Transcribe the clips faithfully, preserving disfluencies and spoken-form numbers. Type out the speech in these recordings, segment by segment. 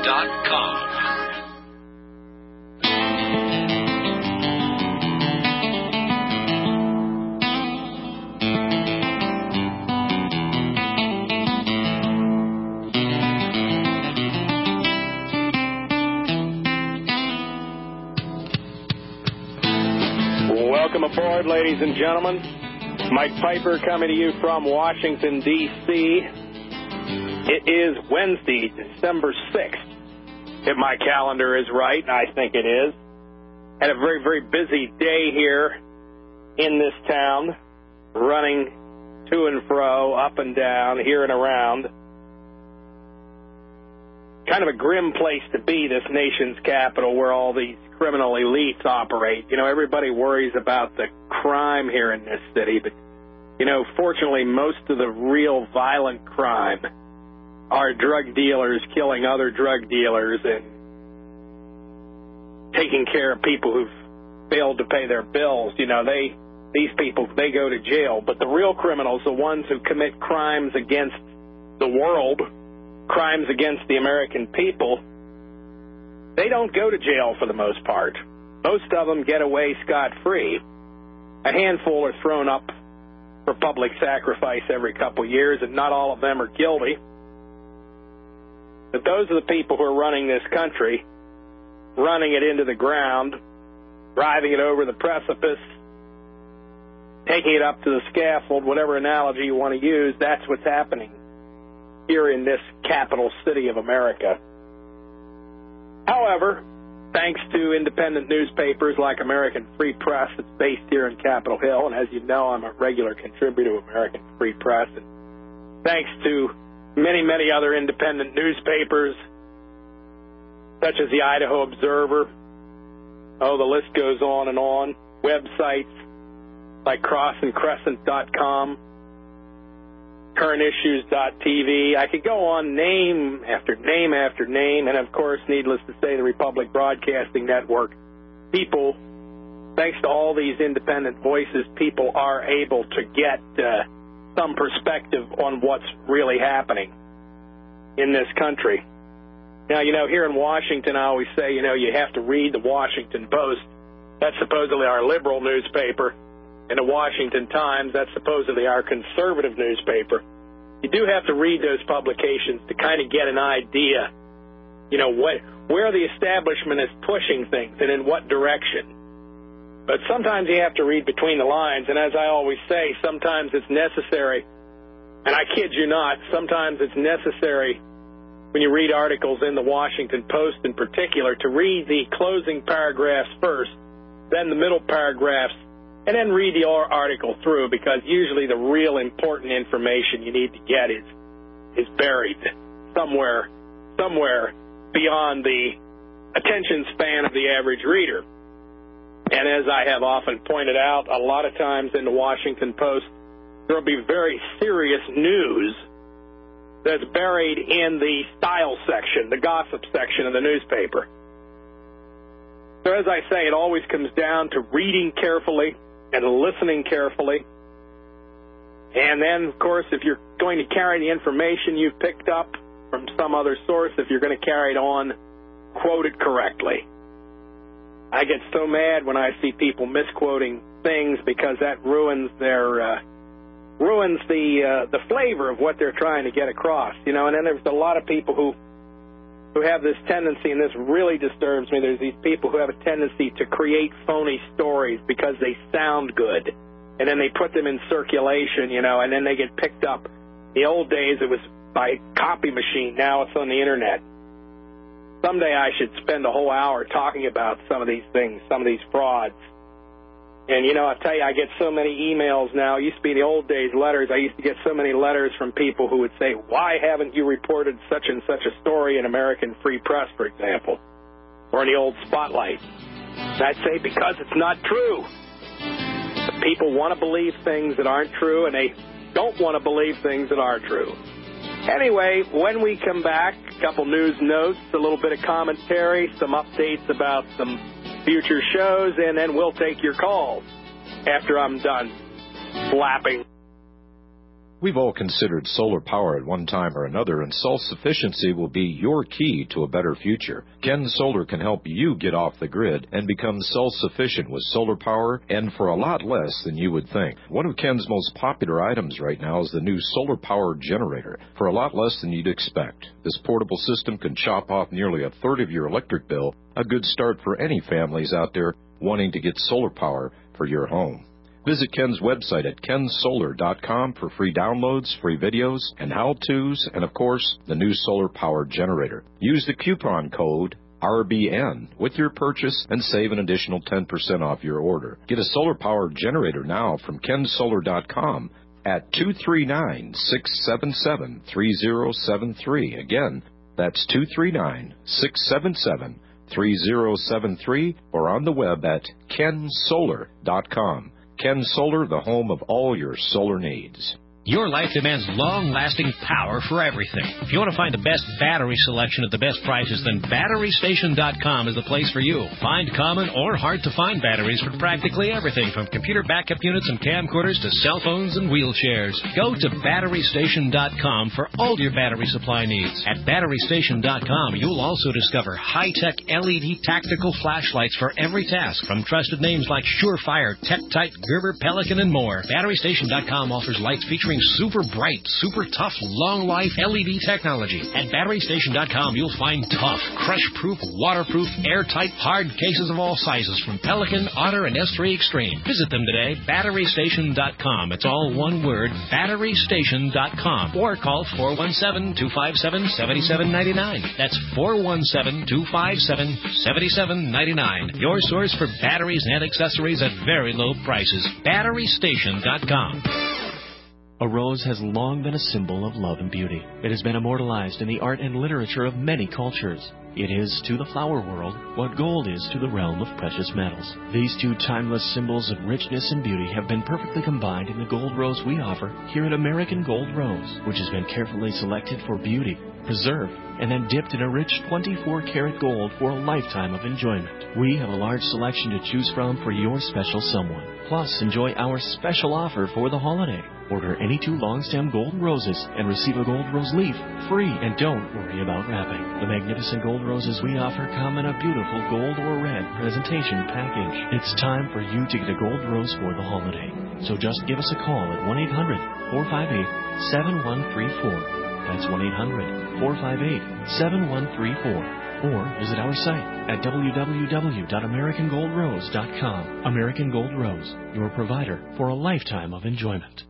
dot com. Welcome aboard, ladies and gentlemen. Mike Piper coming to you from Washington, D C It is Wednesday, December sixth. If my calendar is right, and I think it is. Had a very, very busy day here in this town, running to and fro, up and down, here and around. Kind of a grim place to be, this nation's capital, where all these criminal elites operate. You know, everybody worries about the crime here in this city, but, you know, fortunately, most of the real violent crime are drug dealers killing other drug dealers and taking care of people who've failed to pay their bills. You know, they, these people, they go to jail. But the real criminals, the ones who commit crimes against the world, crimes against the American people, they don't go to jail for the most part. Most of them get away scot-free. A handful are thrown up for public sacrifice every couple years, and not all of them are guilty. But those are the people who are running this country, running it into the ground, driving it over the precipice, taking it up to the scaffold, whatever analogy you want to use. That's what's happening here in this capital city of America. However, thanks to independent newspapers like American Free Press, it's based here in Capitol Hill, and as you know, I'm a regular contributor to American Free Press, and thanks to many, many other independent newspapers, such as the Idaho Observer, oh, the list goes on and on, websites like cross and crescent dot com, current issues dot t v. I could go on name after name after name, and of course, needless to say, the Republic Broadcasting Network. People, thanks to all these independent voices, people are able to get uh, some perspective on what's really happening in this country. Now, you know, here in Washington, I always say, you know, you have to read the Washington Post. That's supposedly our liberal newspaper. And the Washington Times, that's supposedly our conservative newspaper. You do have to read those publications to kind of get an idea, you know, what, where the establishment is pushing things and in what direction. But sometimes you have to read between the lines, and as I always say, sometimes it's necessary, and I kid you not, sometimes it's necessary when you read articles in the Washington Post in particular to read the closing paragraphs first, then the middle paragraphs, and then read the article through, because usually the real important information you need to get is is buried somewhere, somewhere beyond the attention span of the average reader. And as I have often pointed out, a lot of times in the Washington Post, there will be very serious news that's buried in the style section, the gossip section of the newspaper. So as I say, it always comes down to reading carefully and listening carefully. And then, of course, if you're going to carry the information you've picked up from some other source, if you're going to carry it on, quote it correctly. I get so mad when I see people misquoting things, because that ruins their uh, ruins the uh, the flavor of what they're trying to get across. You know, and then there's a lot of people who who have this tendency, and this really disturbs me. There's these people who have a tendency to create phony stories because they sound good, and then they put them in circulation, you know, and then they get picked up. In the old days, it was by copy machine. Now it's on the Internet. Someday I should spend a whole hour talking about some of these things, some of these frauds. And, you know, I tell you, I get so many emails now. It used to be in the old days, letters. I used to get so many letters from people who would say, why haven't you reported such and such a story in American Free Press, for example, or in the old Spotlight? And I'd say, because it's not true. The people want to believe things that aren't true, and they don't want to believe things that are true. Anyway, when we come back, a couple news notes, a little bit of commentary, some updates about some future shows, and then we'll take your calls after I'm done flapping. We've all considered solar power at one time or another, and self-sufficiency will be your key to a better future. Ken Solar can help you get off the grid and become self-sufficient with solar power, and for a lot less than you would think. One of Ken's most popular items right now is the new solar power generator, for a lot less than you'd expect. This portable system can chop off nearly a third of your electric bill, a good start for any families out there wanting to get solar power for your home. Visit Ken's website at ken solar dot com for free downloads, free videos, and how-tos, and of course, the new solar power generator. Use the coupon code R B N with your purchase and save an additional ten percent off your order. Get a solar power generator now from ken solar dot com at two three nine, six seven seven, three zero seven three. Again, that's two three nine, six seven seven, three zero seven three, or on the web at ken solar dot com. Ken Solar, the home of all your solar needs. Your life demands long-lasting power for everything. If you want to find the best battery selection at the best prices, then battery station dot com is the place for you. Find common or hard-to-find batteries for practically everything, from computer backup units and camcorders to cell phones and wheelchairs. Go to battery station dot com for all your battery supply needs. At battery station dot com, you'll also discover high-tech L E D tactical flashlights for every task, from trusted names like Surefire, TechTite, Gerber, Pelican, and more. battery station dot com offers lights featuring super bright, super tough, long-life L E D technology. At battery station dot com, you'll find tough, crush-proof, waterproof, airtight, hard cases of all sizes from Pelican, Otter, and S three Extreme. Visit them today, battery station dot com. It's all one word, battery station dot com. Or call four one seven, two five seven, seven seven nine nine. That's four one seven, two five seven, seven seven nine nine. Your source for batteries and accessories at very low prices. battery station dot com. A rose has long been a symbol of love and beauty. It has been immortalized in the art and literature of many cultures. It is to the flower world what gold is to the realm of precious metals. These two timeless symbols of richness and beauty have been perfectly combined in the gold rose we offer here at American Gold Rose, which has been carefully selected for beauty, preserved, and then dipped in a rich twenty-four karat gold for a lifetime of enjoyment. We have a large selection to choose from for your special someone. Plus, enjoy our special offer for the holiday. Order any two long-stem golden roses and receive a gold rose leaf free, and don't worry about wrapping. The magnificent gold roses we offer come in a beautiful gold or red presentation package. It's time for you to get a gold rose for the holiday. So just give us a call at one eight hundred, four five eight, seven one three four. That's one eight hundred, four five eight, seven one three four. Or visit our site at w w w dot american gold rose dot com. American Gold Rose, your provider for a lifetime of enjoyment.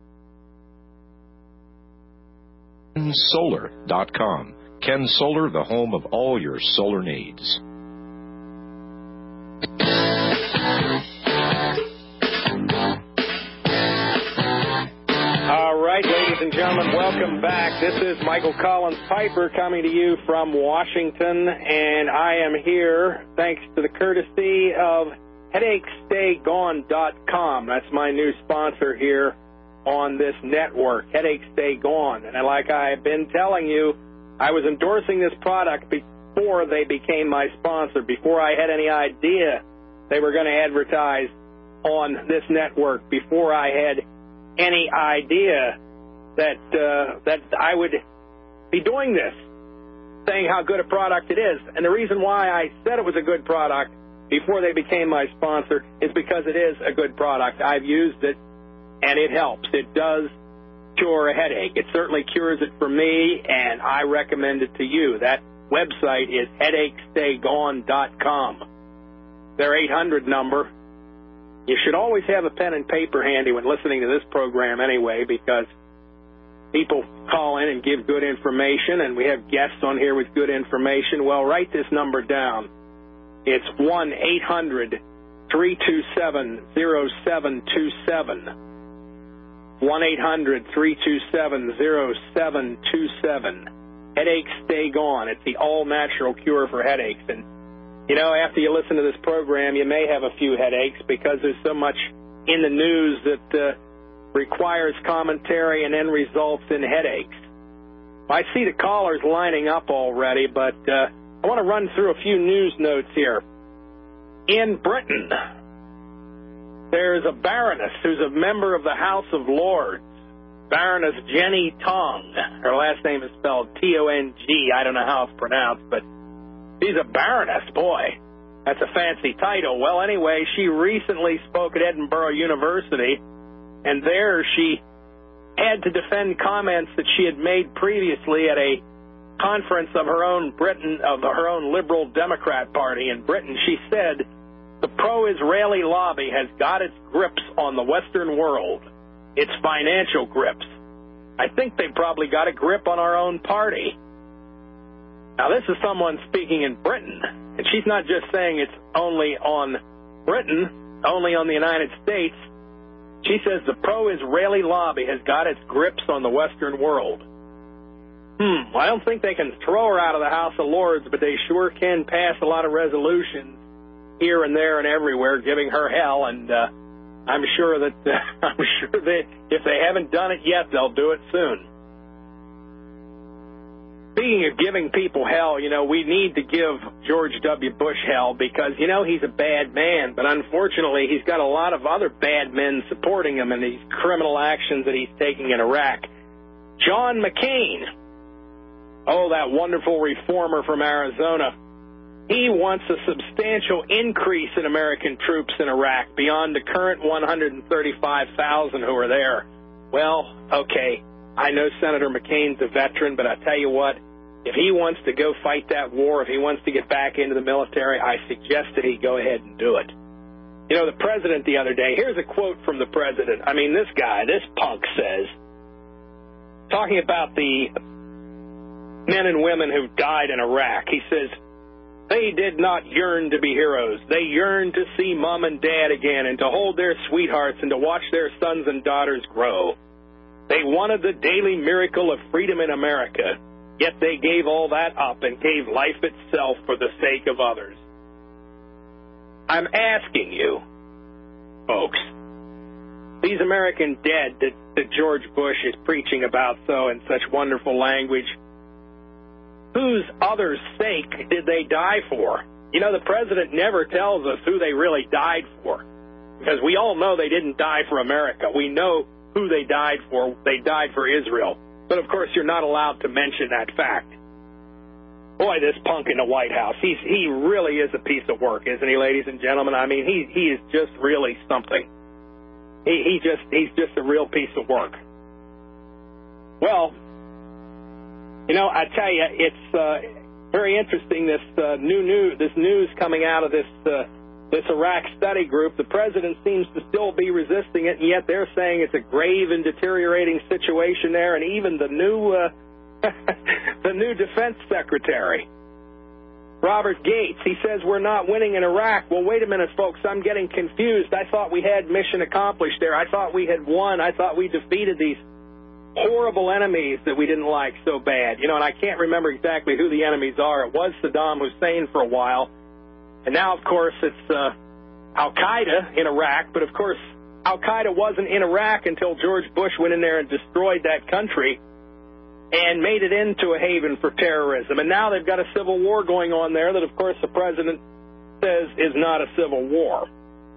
ken solar dot com. Ken Solar, the home of all your solar needs. All right, ladies and gentlemen, welcome back. This is Michael Collins Piper coming to you from Washington, and I am here thanks to the courtesy of headache stay gone dot com. That's my new sponsor here on this network, Headache Stay Gone. And like I've been telling you, I was endorsing this product before they became my sponsor, before I had any idea they were going to advertise on this network, before I had any idea that uh, that I would be doing this, saying how good a product it is. And the reason why I said it was a good product before they became my sponsor is because it is a good product. I've used it, and it helps. It does cure a headache. It certainly cures it for me, and I recommend it to you. That website is headache stay gone dot com. Their eight hundred number. You should always have a pen and paper handy when listening to this program anyway, because people call in and give good information, and we have guests on here with good information. Well, write this number down. It's one eight hundred, three two seven, zero seven two seven. one eight hundred, three two seven, zero seven two seven. Headaches Stay Gone. It's the all-natural cure for headaches. And, you know, after you listen to this program, you may have a few headaches because there's so much in the news that uh, requires commentary and then results in headaches. I see the callers lining up already, but uh, I want to run through a few news notes here. In Britain, there's a baroness who's a member of the House of Lords, Baroness Jenny Tong. Her last name is spelled T O N G. I don't know how it's pronounced, but she's a baroness. Boy, that's a fancy title. Well, anyway, she recently spoke at Edinburgh University, and there she had to defend comments that she had made previously at a conference of her own Britain, of her own Liberal Democrat Party in Britain. She said, the pro-Israeli lobby has got its grips on the Western world, its financial grips. I think they probably got a grip on our own party. Now, this is someone speaking in Britain, and she's not just saying it's only on Britain, only on the United States. She says the pro-Israeli lobby has got its grips on the Western world. Hmm, well, I don't think they can throw her out of the House of Lords, but they sure can pass a lot of resolutions here and there and everywhere, giving her hell, and uh, I'm sure that uh, I'm sure that if they haven't done it yet, they'll do it soon. Speaking of giving people hell, you know, we need to give George W. Bush hell because, you know, he's a bad man, but unfortunately he's got a lot of other bad men supporting him in these criminal actions that he's taking in Iraq. John McCain, oh, that wonderful reformer from Arizona, he wants a substantial increase in American troops in Iraq beyond the current one hundred thirty-five thousand who are there. Well, okay, I know Senator McCain's a veteran, but I tell you what, if he wants to go fight that war, if he wants to get back into the military, I suggest that he go ahead and do it. You know, the president the other day, here's a quote from the president. I mean, this guy, this punk says, talking about the men and women who died in Iraq, he says, they did not yearn to be heroes. They yearned to see mom and dad again and to hold their sweethearts and to watch their sons and daughters grow. They wanted the daily miracle of freedom in America, yet they gave all that up and gave life itself for the sake of others. I'm asking you, folks, these American dead that, that George Bush is preaching about so in such wonderful language, whose other's sake did they die for? You know, the president never tells us who they really died for, because we all know they didn't die for America. We know who they died for. They died for Israel. But, of course, you're not allowed to mention that fact. Boy, this punk in the White House, he's, he really is a piece of work, isn't he, ladies and gentlemen? I mean, he, he is just really something. He, he just he's just a real piece of work. Well, you know, I tell you, it's uh, very interesting, this uh, new news, this news coming out of this uh, this Iraq study group. The president seems to still be resisting it, and yet they're saying it's a grave and deteriorating situation there. And even the new uh, the new defense secretary, Robert Gates, he says we're not winning in Iraq. Well, wait a minute, folks, I'm getting confused. I thought we had mission accomplished there. I thought we had won. I thought we defeated these horrible enemies that we didn't like so bad. You know, and I can't remember exactly who the enemies are. It was Saddam Hussein for a while. And now, of course, it's uh, Al-Qaeda in Iraq. But, of course, Al-Qaeda wasn't in Iraq until George Bush went in there and destroyed that country and made it into a haven for terrorism. And now they've got a civil war going on there that, of course, the president says is not a civil war.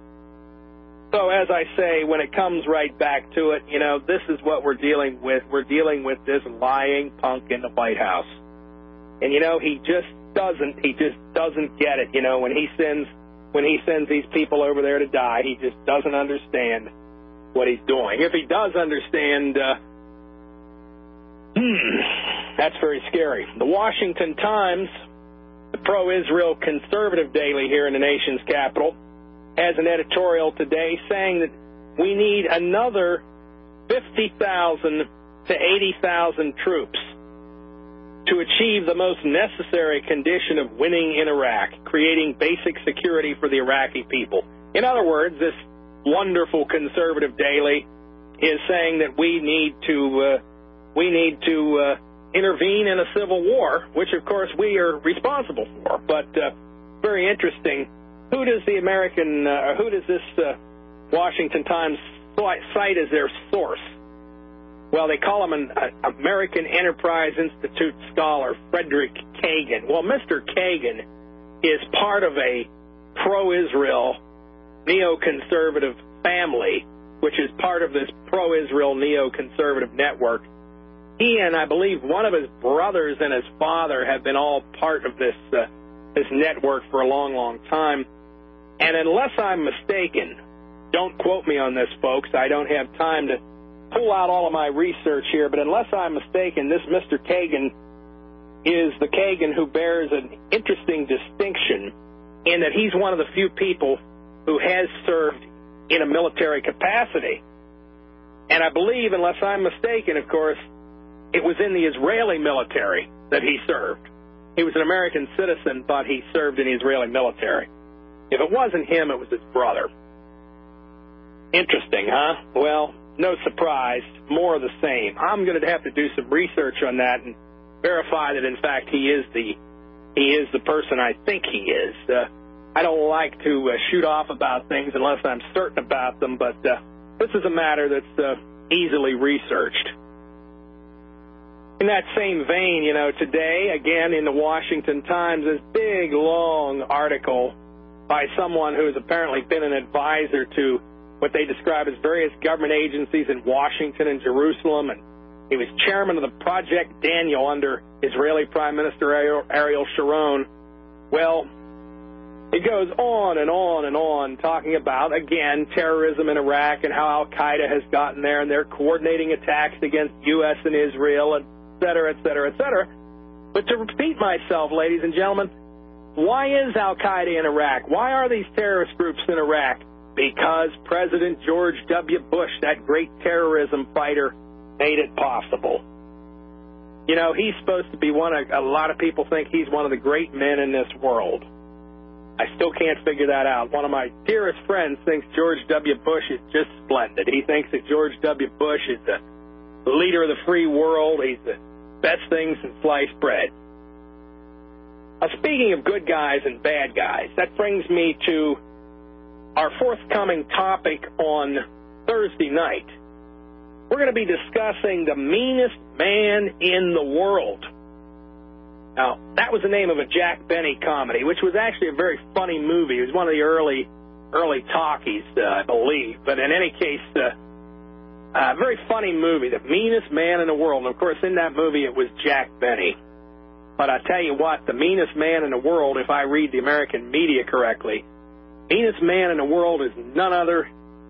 So, as I say, when it comes right back to it, you know, this is what we're dealing with. We're dealing with this lying punk in the White House. And, you know, he just doesn't, he just doesn't get it. You know, when he sends, when he sends these people over there to die, he just doesn't understand what he's doing. If he does understand, uh, hmm, that's very scary. The Washington Times, the pro-Israel conservative daily here in the nation's capital, has an editorial today saying that we need another fifty thousand to eighty thousand troops to achieve the most necessary condition of winning in Iraq, creating basic security for the Iraqi people. In other words, this wonderful conservative daily is saying that we need to uh, we need to uh, intervene in a civil war, which of course we are responsible for. But uh, very interesting. Who does the American, uh, who does this uh, Washington Times cite as their source? Well, they call him an uh, American Enterprise Institute scholar, Frederick Kagan. Well, Mister Kagan is part of a pro-Israel neoconservative family which is part of this pro-Israel neoconservative network. He and I believe one of his brothers and his father have been all part of this uh, this network for a long, long time. And unless I'm mistaken, don't quote me on this, folks. I don't have time to pull out all of my research here, but unless I'm mistaken, this Mister Kagan is the Kagan who bears an interesting distinction in that he's one of the few people who has served in a military capacity. And I believe, unless I'm mistaken, of course, it was in the Israeli military that he served. He was an American citizen, but he served in the Israeli military. If it wasn't him, it was his brother. Interesting, huh? Well, no surprise, more of the same. I'm going to have to do some research on that and verify that, in fact, he is the he is the person I think he is. Uh, I don't like to uh, shoot off about things unless I'm certain about them, but uh, this is a matter that's uh, easily researched. In that same vein, you know, today, again, in the Washington Times, this big, long article by someone who has apparently been an advisor to what they describe as various government agencies in Washington and Jerusalem, and he was chairman of the Project Daniel under Israeli Prime Minister Ariel, Ariel Sharon. Well, it goes on and on and on, talking about, again, terrorism in Iraq and how Al-Qaeda has gotten there, and they're coordinating attacks against U S and Israel, and et cetera, et cetera, et cetera. But to repeat myself, ladies and gentlemen, why is Al-Qaeda in Iraq? Why are these terrorist groups in Iraq? Because President George W. Bush, that great terrorism fighter, made it possible. You know, he's supposed to be one of, a lot of people think he's one of the great men in this world. I still can't figure that out. One of my dearest friends thinks George W. Bush is just splendid. He thinks that George W. Bush is the leader of the free world. He's the best thing since sliced bread. Now, speaking of good guys and bad guys, that brings me to our forthcoming topic on Thursday night. We're going to be discussing the meanest man in the world. Now, that was the name of a Jack Benny comedy, which was actually a very funny movie. It was one of the early early talkies, uh, I believe. But in any case, uh, a very funny movie, The Meanest Man in the World. And, of course, in that movie, it was Jack Benny. But I tell you what, the meanest man in the world, if I read the American media correctly, meanest man in the world is none other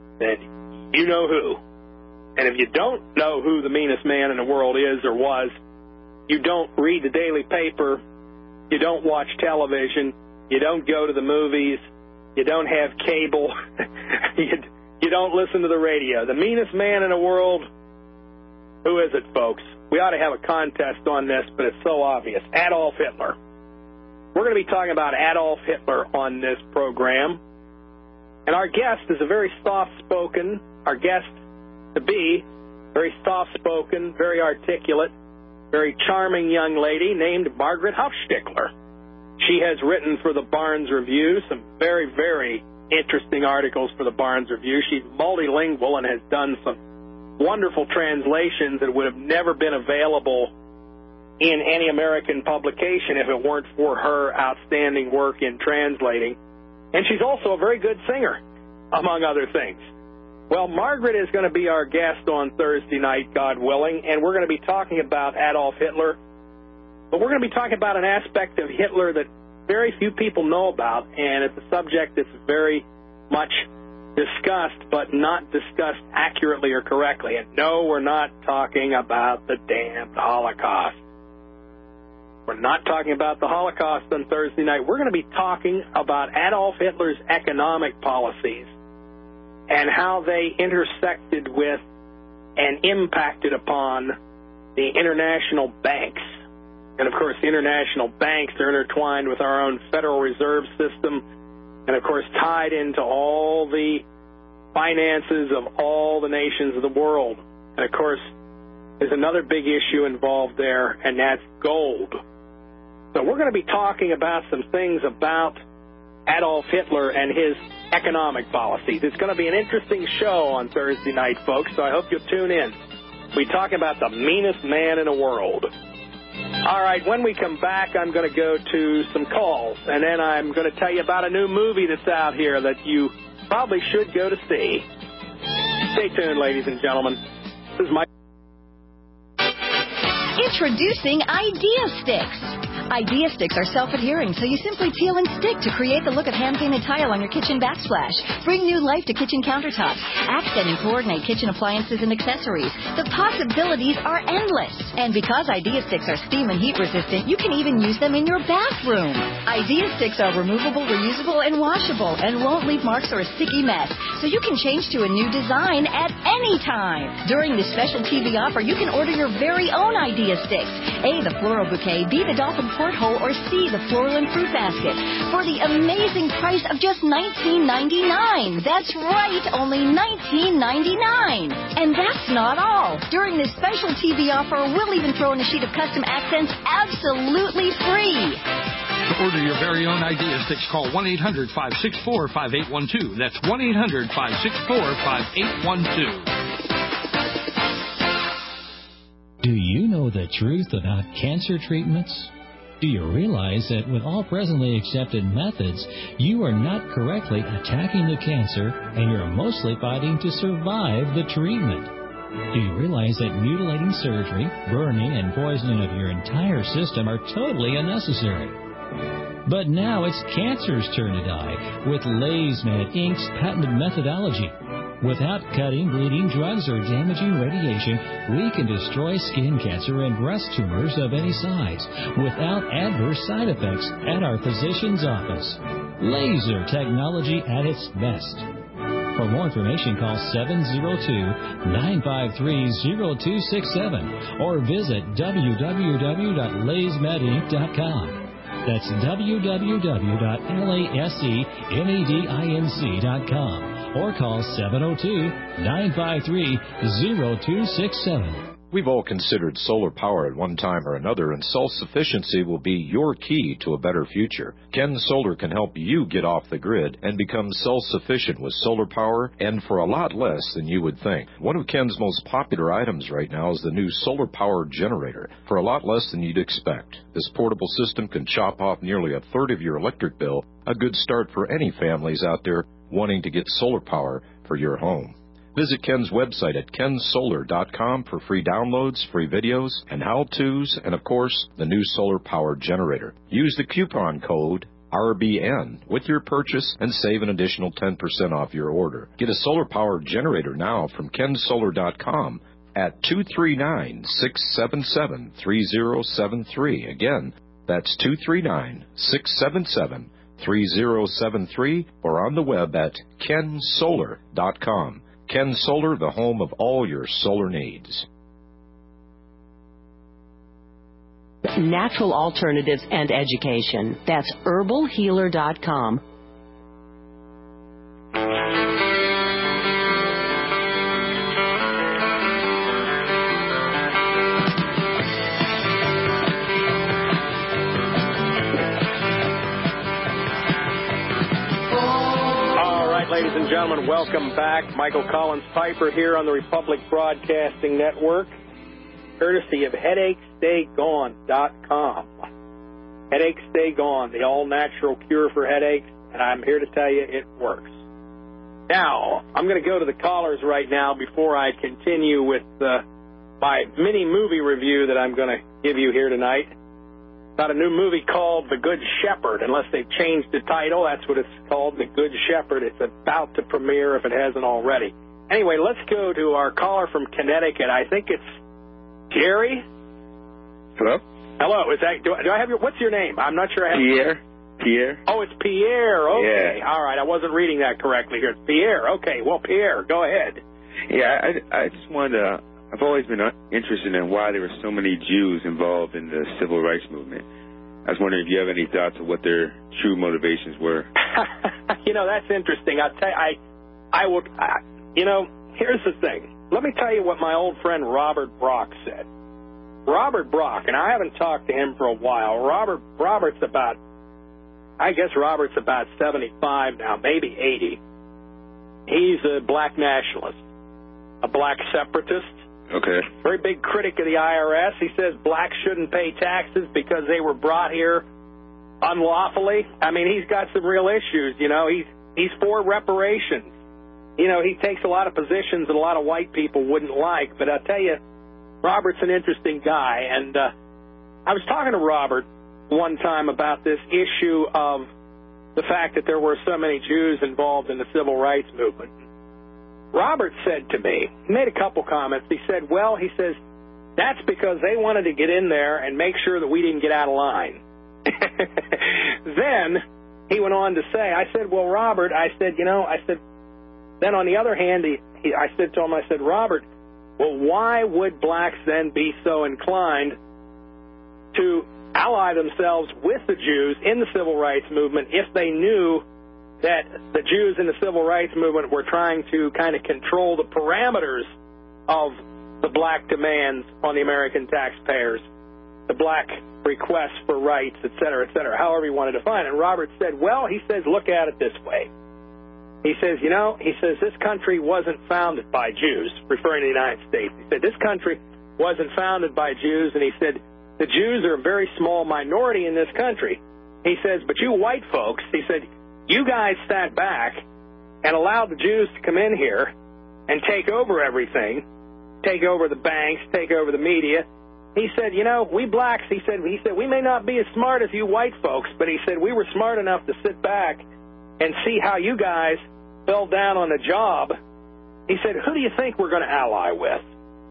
than you know who. And if you don't know who the meanest man in the world is or was, you don't read the daily paper, you don't watch television, you don't go to the movies, you don't have cable, you, you don't listen to the radio. The meanest man in the world, who is it, folks? We ought to have a contest on this, but it's so obvious. Adolf Hitler. We're going to be talking about Adolf Hitler on this program. And our guest is a very soft-spoken, our guest to be, very soft-spoken, very articulate, very charming young lady named Margaret Hufstekler. She has written for the Barnes Review some very, very interesting articles for the Barnes Review. She's multilingual and has done some wonderful translations that would have never been available in any American publication if it weren't for her outstanding work in translating. And she's also a very good singer, among other things. Well, Margaret is going to be our guest on Thursday night, God willing, and we're going to be talking about Adolf Hitler. But we're going to be talking about an aspect of Hitler that very few people know about, and it's a subject that's very much discussed, but not discussed accurately or correctly. And no, we're not talking about the damned Holocaust. We're not talking about the Holocaust on Thursday night. We're going to be talking about Adolf Hitler's economic policies and how they intersected with and impacted upon the international banks. And, of course, the international banks are intertwined with our own Federal Reserve System and, of course, tied into all the finances of all the nations of the world. And, of course, there's another big issue involved there, and that's gold. So we're going to be talking about some things about Adolf Hitler and his economic policies. It's going to be an interesting show on Thursday night, folks, so I hope you'll tune in. We talk about the meanest man in the world. All right, when we come back, I'm going to go to some calls, and then I'm going to tell you about a new movie that's out here that you probably should go to see. Stay tuned, ladies and gentlemen. This is Mike. Introducing Idea Sticks. Idea Sticks are self-adhering, so you simply peel and stick to create the look of hand-painted tile on your kitchen backsplash. Bring new life to kitchen countertops. Accent and coordinate kitchen appliances and accessories. The possibilities are endless. And because Idea Sticks are steam and heat resistant, you can even use them in your bathroom. Idea Sticks are removable, reusable, and washable, and won't leave marks or a sticky mess, so you can change to a new design at any time. During this special T V offer, you can order your very own Idea Sticks. A, the floral bouquet, B, the dolphin porthole, or C, the floral and fruit basket, for the amazing price of just nineteen ninety-nine. That's right, only nineteen ninety-nine. And that's not all. During this special T V offer, we'll even throw in a sheet of custom accents absolutely free. To order your very own Idea Sticks, call one eight hundred, five six four, five eight one two. That's one eight hundred, five six four, five eight one two. Do you know the truth about cancer treatments? Do you realize that with all presently accepted methods, you are not correctly attacking the cancer and you're mostly fighting to survive the treatment? Do you realize that mutilating surgery, burning, and poisoning of your entire system are totally unnecessary? But now it's cancer's turn to die with LaysMed Incorporated's patented methodology. Without cutting, bleeding, drugs, or damaging radiation, we can destroy skin cancer and breast tumors of any size without adverse side effects at our physician's office. Laser technology at its best. For more information, call seven zero two, nine five three, zero two six seven or visit w w w dot lays med inc dot com. That's w w w dot laysmedinc dot com. Or call seven oh two, nine five three, zero two six seven. We've all considered solar power at one time or another, and self-sufficiency will be your key to a better future. Ken Solar can help you get off the grid and become self-sufficient with solar power, and for a lot less than you would think. One of Ken's most popular items right now is the new solar power generator, for a lot less than you'd expect. This portable system can chop off nearly a third of your electric bill, a good start for any families out there wanting to get solar power for your home. Visit Ken's website at ken solar dot com for free downloads, free videos, and how-tos, and of course, the new solar power generator. Use the coupon code R B N with your purchase and save an additional ten percent off your order. Get a solar power generator now from ken solar dot com at two three nine, six seven seven, three zero seven three. Again, that's two three nine, six seven seven, three zero seven three or on the web at ken solar dot com. Ken Solar, the home of all your solar needs. Natural alternatives and education. That's herbal healer dot com. Ladies and gentlemen, welcome back. Michael Collins Piper here on the Republic Broadcasting Network, courtesy of headache stay gone dot com. Headache Stay Gone, the all-natural cure for headaches, and I'm here to tell you it works. Now, I'm going to go to the callers right now before I continue with uh, my mini movie review that I'm going to give you here tonight. About a new movie called The Good Shepherd. Unless they've changed the title, that's what it's called, The Good Shepherd. It's about to premiere if it hasn't already. Anyway, let's go to our caller from Connecticut. I think it's Jerry. Hello? Hello. Is that? Do I, do I have your? What's your name? I'm not sure. I have Pierre. Pierre. Oh, it's Pierre. Okay. Yeah. All right. I wasn't reading that correctly here. It's Pierre. Okay. Well, Pierre, go ahead. Yeah, I, I just wanted to. I've always been interested in why there were so many Jews involved in the civil rights movement. I was wondering if you have any thoughts of what their true motivations were. You know, that's interesting. I'll tell you, I, I will. I, you know, here's the thing. Let me tell you what my old friend Robert Brock said. Robert Brock, and I haven't talked to him for a while. Robert, Robert's about, I guess Robert's about seventy-five now, maybe eighty. He's a black nationalist, a black separatist. Okay. Very big critic of the I R S. He says blacks shouldn't pay taxes because they were brought here unlawfully. I mean, he's got some real issues, you know. He's he's for reparations. you know, he takes a lot of positions that a lot of white people wouldn't like. But I'll tell you, Robert's an interesting guy. And uh, I was talking to Robert one time about this issue of the fact that there were so many Jews involved in the civil rights movement. Robert said to me, he made a couple comments. He said, well, he says, that's because they wanted to get in there and make sure that we didn't get out of line. Then he went on to say, I said, well, Robert, I said, you know, I said, then on the other hand, he, he, I said to him, I said, Robert, well, why would blacks then be so inclined to ally themselves with the Jews in the civil rights movement if they knew that the Jews in the civil rights movement were trying to kind of control the parameters of the black demands on the American taxpayers, the black requests for rights, et cetera, et cetera, however you want to define it. And Robert said, well, he says, look at it this way. He says, you know, he says, this country wasn't founded by Jews, referring to the United States. He said, this country wasn't founded by Jews, and he said, the Jews are a very small minority in this country. He says, but you white folks, he said, you guys sat back and allowed the Jews to come in here and take over everything, take over the banks, take over the media. He said, you know, we blacks, he said, he said, we may not be as smart as you white folks, but he said, we were smart enough to sit back and see how you guys fell down on the job. He said, who do you think we're going to ally with?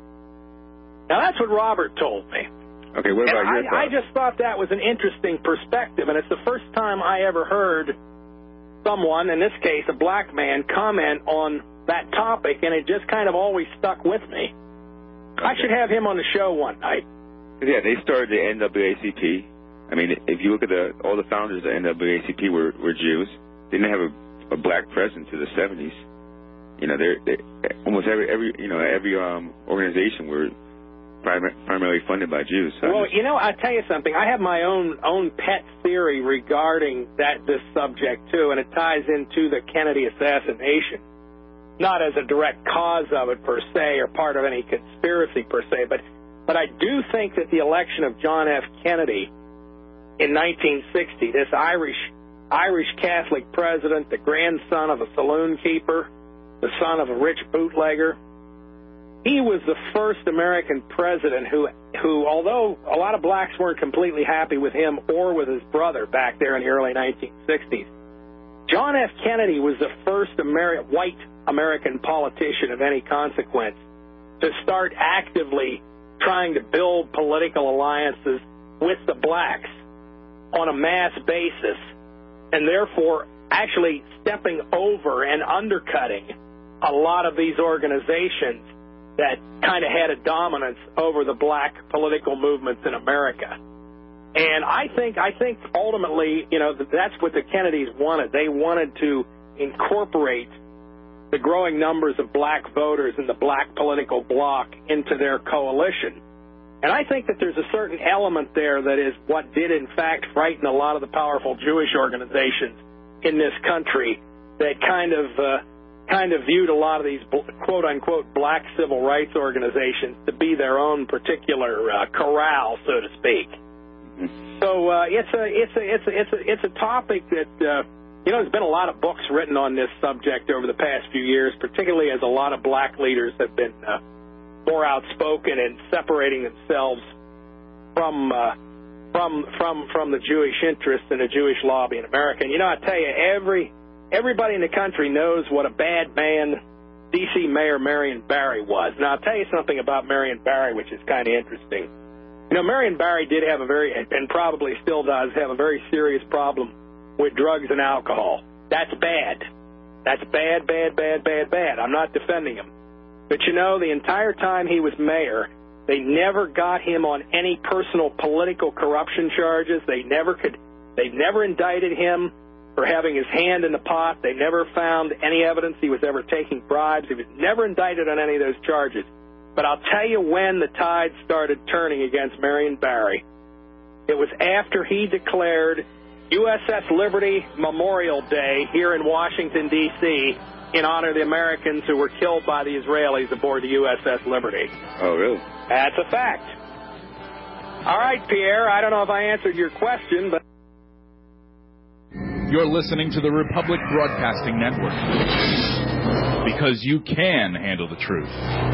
Now, that's what Robert told me. Okay, what about and your I, I thoughts? just thought that was an interesting perspective, and it's the first time I ever heard someone, in this case a black man, comment on that topic, and it just kind of always stuck with me. Okay. I should have him on the show one night. Yeah, they started the N double A C P. I mean, if you look at the all the founders of the N double A C P were, were Jews. They didn't have a, a black presence in the seventies. You know, they're, they're almost every every you know every um, organization were prim- primarily funded by Jews. So well, just, you know, I'll tell you something. I have my own own pet theory regarding that this subject too, and it ties into the Kennedy assassination. Not as a direct cause of it per se or part of any conspiracy per se, but but I do think that the election of John F. Kennedy in nineteen sixty, this Irish Irish Catholic president, the grandson of a saloon keeper, the son of a rich bootlegger, he was the first American president who, who, although a lot of blacks weren't completely happy with him or with his brother back there in the early nineteen sixties, John F. Kennedy was the first Ameri- white American politician of any consequence to start actively trying to build political alliances with the blacks on a mass basis, and therefore actually stepping over and undercutting a lot of these organizations that kind of had a dominance over the black political movements in America. And I think I think ultimately, you know, that's what the Kennedys wanted. They wanted to incorporate the growing numbers of black voters in the black political bloc into their coalition. And I think that there's a certain element there that is what did, in fact, frighten a lot of the powerful Jewish organizations in this country that kind of uh, kind of viewed a lot of these quote-unquote black civil rights organizations to be their own particular uh, corral, so to speak. So uh, it's a it's a it's a it's a it's a topic that uh, you know there's been a lot of books written on this subject over the past few years, particularly as a lot of black leaders have been uh, more outspoken and separating themselves from uh, from from from the Jewish interests and the Jewish lobby in America. And you know, I tell you, every everybody in the country knows what a bad man D C Mayor Marion Barry was. Now, I'll tell you something about Marion Barry, which is kind of interesting. You know, Marion Barry did have a very, and probably still does, have a very serious problem with drugs and alcohol. That's bad. That's bad, bad, bad, bad, bad. I'm not defending him. But, you know, the entire time he was mayor, they never got him on any personal political corruption charges. They never could, they never indicted him for having his hand in the pot. They never found any evidence he was ever taking bribes. He was never indicted on any of those charges. But I'll tell you when the tide started turning against Marion Barry. It was after he declared U S S Liberty Memorial Day here in Washington, D C, in honor of the Americans who were killed by the Israelis aboard the U S S Liberty. Oh, really? That's a fact. All right, Pierre, I don't know if I answered your question, but... You're listening to the Republic Broadcasting Network. because you can handle the truth.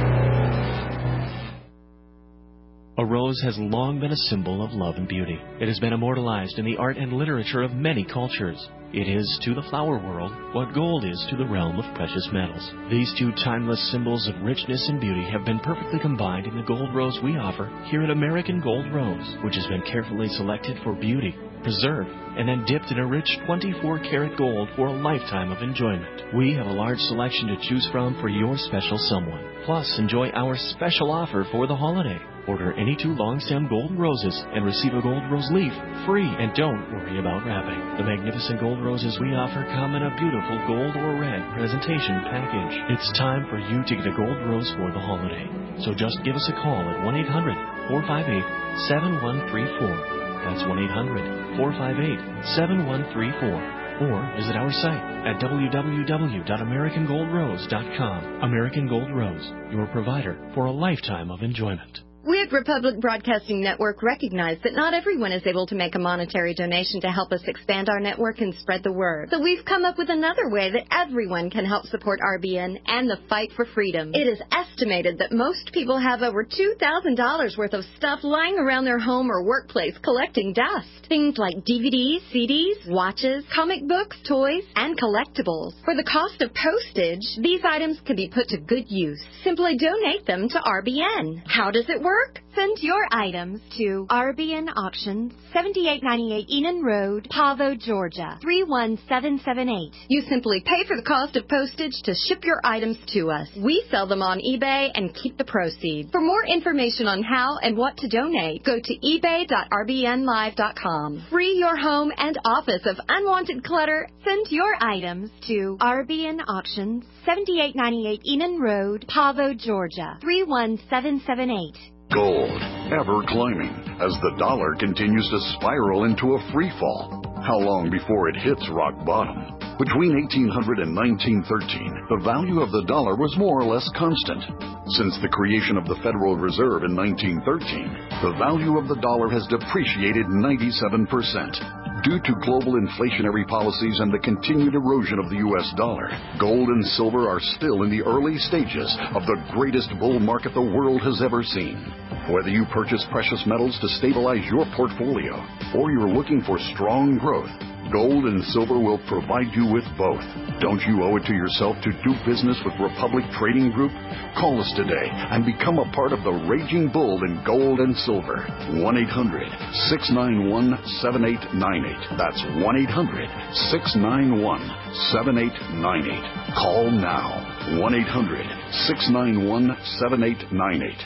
A rose has long been a symbol of love and beauty. It has been immortalized in the art and literature of many cultures. It is to the flower world what gold is to the realm of precious metals. These two timeless symbols of richness and beauty have been perfectly combined in the gold rose we offer here at American Gold Rose, which has been carefully selected for beauty, preserved, and then dipped in a rich twenty-four karat gold for a lifetime of enjoyment. We have a large selection to choose from for your special someone. Plus, enjoy our special offer for the holiday. Order any two long-stem golden roses and receive a gold rose leaf free, and don't worry about wrapping. The magnificent gold roses we offer come in a beautiful gold or red presentation package. It's time for you to get a gold rose for the holiday. So just give us a call at one eight hundred, four five eight, seven one three four. That's one eight hundred, four five eight, seven one three four. Or visit our site at w w w dot american gold rose dot com. American Gold Rose, your provider for a lifetime of enjoyment. We at Republic Broadcasting Network recognize that not everyone is able to make a monetary donation to help us expand our network and spread the word. So we've come up with another way that everyone can help support R B N and the fight for freedom. It is estimated that most people have over two thousand dollars worth of stuff lying around their home or workplace collecting dust. Things like D V Ds, C Ds, watches, comic books, toys, and collectibles. For the cost of postage, these items can be put to good use. Simply donate them to R B N. How does it work? Send your items to R B N Auctions, seventy-eight ninety-eight Enon Road, Pavo, Georgia, three one seven seven eight. You simply pay for the cost of postage to ship your items to us. We sell them on eBay and keep the proceeds. For more information on how and what to donate, go to ebay dot r b n live dot com. Free your home and office of unwanted clutter. Send your items to R B N Auctions, seventy-eight ninety-eight Enon Road, Pavo, Georgia, three one seven seven eight. Gold, ever climbing, as the dollar continues to spiral into a free fall. How long before it hits rock bottom? Between eighteen hundred and nineteen thirteen, the value of the dollar was more or less constant. Since the creation of the Federal Reserve in nineteen thirteen, the value of the dollar has depreciated ninety-seven percent. Due to global inflationary policies and the continued erosion of the U S dollar, gold and silver are still in the early stages of the greatest bull market the world has ever seen. Whether you purchase precious metals to stabilize your portfolio or you're looking for strong growth, gold and silver will provide you with both. Don't you owe it to yourself to do business with Republic Trading Group? Call us today and become a part of the raging bull in gold and silver. one eight hundred, six nine one, seven eight nine eight. That's one eight hundred, six nine one, seven eight nine eight. Call now. one eight hundred, six nine one, seven eight nine eight.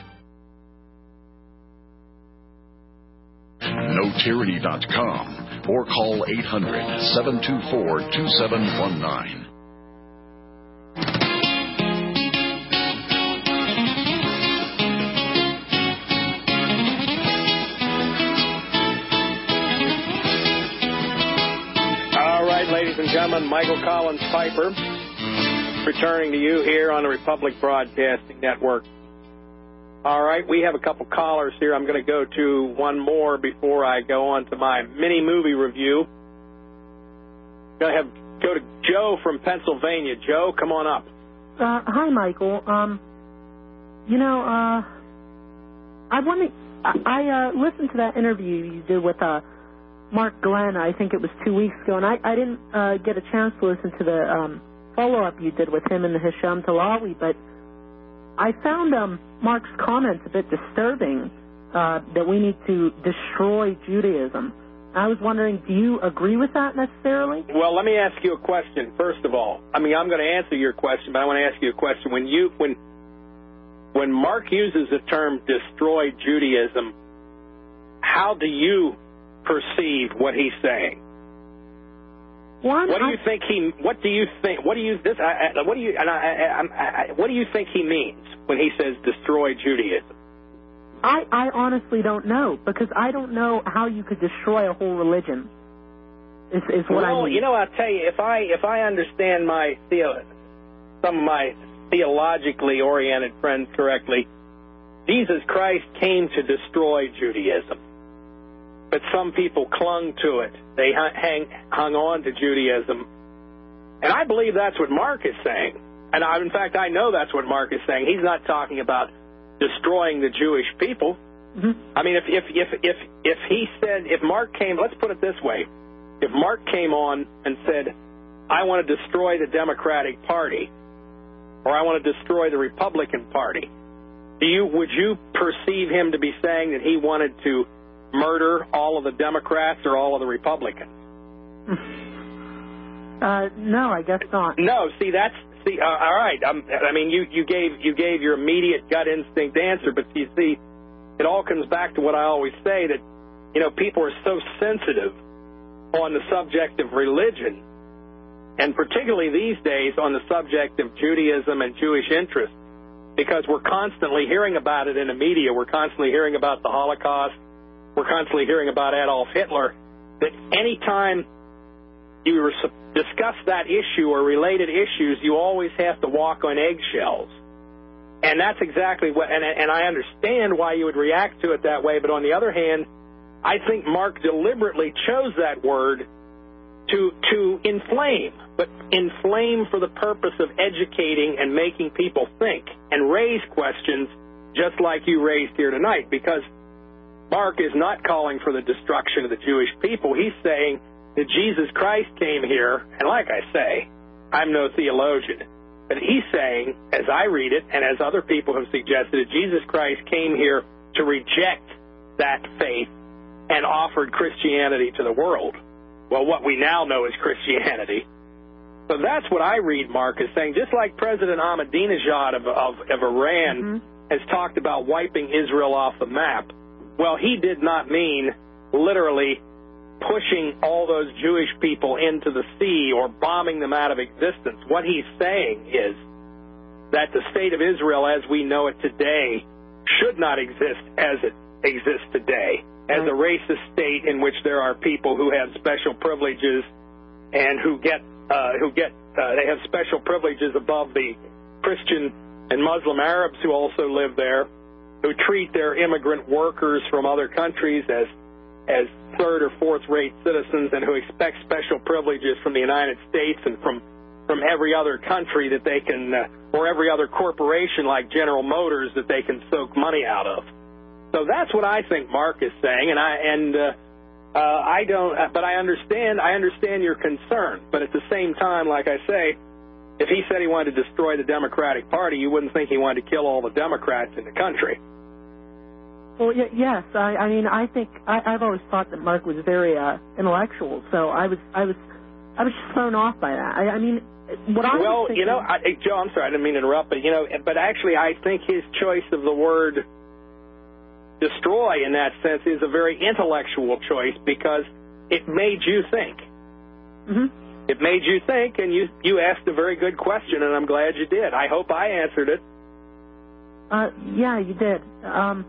no tyranny dot com or call eight hundred, seven two four, two seven one nine. All right, ladies and gentlemen, Michael Collins Piper returning to you here on the Republic Broadcasting Network. All right, we have a couple callers here. I'm going to go to one more before I go on to my mini movie review. Going to have go to Joe from Pennsylvania. Joe, come on up. Uh, hi, Michael. Um, you know, uh, I want to. I, I uh, listened to that interview you did with uh, Mark Glenn. I think it was two weeks ago, and I, I didn't uh, get a chance to listen to the um, follow-up you did with him and the Hisham Talawi, but I found um, Mark's comments a bit disturbing, uh, that we need to destroy Judaism. I was wondering, do you agree with that necessarily? Well, let me ask you a question, first of all. I mean, I'm going to answer your question, but I want to ask you a question. When you when when Mark uses the term destroy Judaism, how do you perceive what he's saying? One, what do I, you think he? What do you think? What do you this? I, I, what do you? And I, I, I, I, what do you think he means when he says destroy Judaism? I, I honestly don't know, because I don't know how you could destroy a whole religion. Is, is what well, I mean. you know, I'll tell you, if I if I understand my theo, some of my theologically oriented friends correctly, Jesus Christ came to destroy Judaism. But some people clung to it. They hang, hung on to Judaism. And I believe that's what Mark is saying. And I, in fact, I know that's what Mark is saying. He's not talking about destroying the Jewish people. Mm-hmm. I mean, if if if if if he said, if Mark came, let's put it this way, if Mark came on and said, I want to destroy the Democratic Party, or I want to destroy the Republican Party, do you would you perceive him to be saying that he wanted to murder all of the Democrats or all of the Republicans? Uh, no, I guess not. No, see, that's see. Uh, all right, um, I mean, you you gave you gave your immediate gut instinct answer, but you see, it all comes back to what I always say, that you know people are so sensitive on the subject of religion, and particularly these days on the subject of Judaism and Jewish interests, because we're constantly hearing about it in the media. We're constantly hearing about the Holocaust. We're constantly hearing about Adolf Hitler. That any time you discuss that issue or related issues, you always have to walk on eggshells. And that's exactly what, and, and I understand why you would react to it that way, but on the other hand, I think Mark deliberately chose that word to to inflame, but inflame for the purpose of educating and making people think and raise questions just like you raised here tonight, because Mark is not calling for the destruction of the Jewish people. He's saying that Jesus Christ came here, and like I say, I'm no theologian, but he's saying, as I read it, and as other people have suggested, that Jesus Christ came here to reject that faith and offered Christianity to the world. Well, what we now know is Christianity. So that's what I read Mark as saying, just like President Ahmadinejad of, of, of Iran mm-hmm. has talked about wiping Israel off the map. Well, he did not mean literally pushing all those Jewish people into the sea or bombing them out of existence. What he's saying is that the state of Israel as we know it today should not exist as it exists today, as a racist state in which there are people who have special privileges and who get uh, who get uh, they have special privileges above the Christian and Muslim Arabs who also live there, who treat their immigrant workers from other countries as as third or fourth rate citizens, and who expect special privileges from the United States and from from every other country that they can, uh, or every other corporation like General Motors that they can soak money out of. So that's what I think Mark is saying, and I and uh, uh, I don't, uh, but I understand I understand your concern. But at the same time, like I say, if he said he wanted to destroy the Democratic Party, you wouldn't think he wanted to kill all the Democrats in the country. Well, y- yes, I, I mean, I think I, I've always thought that Mark was very uh, intellectual, so I was, I was, I was just thrown off by that. I, I mean, what I well, was thinking, you know, I, Joe, I'm sorry, I didn't mean to interrupt, but you know, but actually, I think his choice of the word destroy in that sense is a very intellectual choice, because it made you think. Mm-hmm. It made you think, and you you asked a very good question, and I'm glad you did. I hope I answered it. Uh, yeah, you did. Um,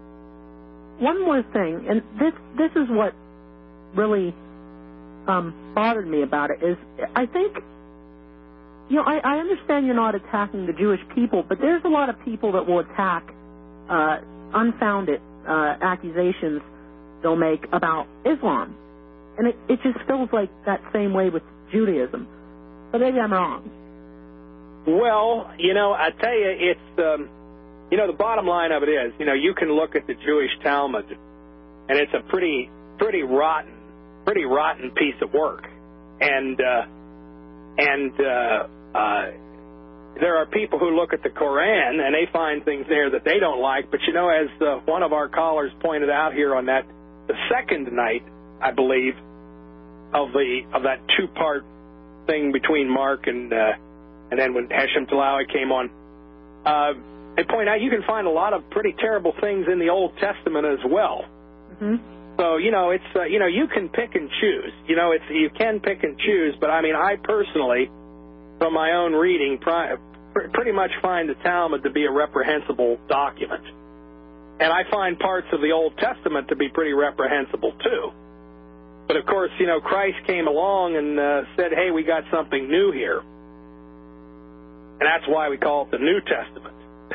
one more thing, and this this is what really um, bothered me about it, is I think, you know, I, I understand you're not attacking the Jewish people, but there's a lot of people that will attack uh, unfounded uh, accusations they'll make about Islam. And it, it just feels like that same way with Judaism. But maybe I'm wrong. Well, you know, I tell you, it's, um, you know, the bottom line of it is, you know, you can look at the Jewish Talmud, and it's a pretty, pretty rotten, pretty rotten piece of work. And, uh, and, uh, uh, there are people who look at the Koran and they find things there that they don't like. But, you know, as uh, one of our callers pointed out here on that, the second night, I believe, of the of that two-part thing between Mark and uh, and then when Hashem Talawi came on, uh, they point out you can find a lot of pretty terrible things in the Old Testament as well. Mm-hmm. So, you know, it's uh, you know, you can pick and choose. You know, it's you can pick and choose. But, I mean, I personally, from my own reading, pri- pretty much find the Talmud to be a reprehensible document. And I find parts of the Old Testament to be pretty reprehensible, too. But, of course, you know, Christ came along and uh, said, hey, we got something new here. And that's why we call it the New Testament.